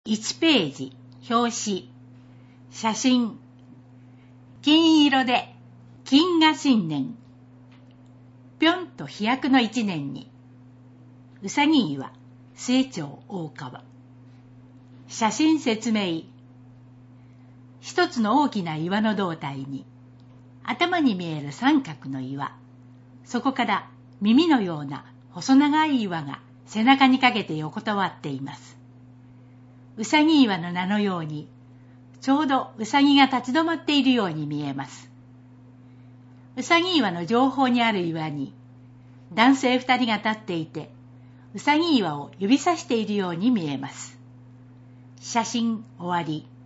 1ページ、表紙、写真。金色で、金河新年。ぴょんと飛躍の一年に。うさぎ岩、末町大川。写真説明。一つの大きな岩の胴体に、頭に見える三角の岩。そこから耳のような細長い岩が背中にかけて横たわっています。うさぎ岩の名のように、ちょうどうさぎが立ち止まっているように見えます。うさぎ岩の上方にある岩に、男性2人が立っていて、うさぎ岩を指さしているように見えます。写真終わり。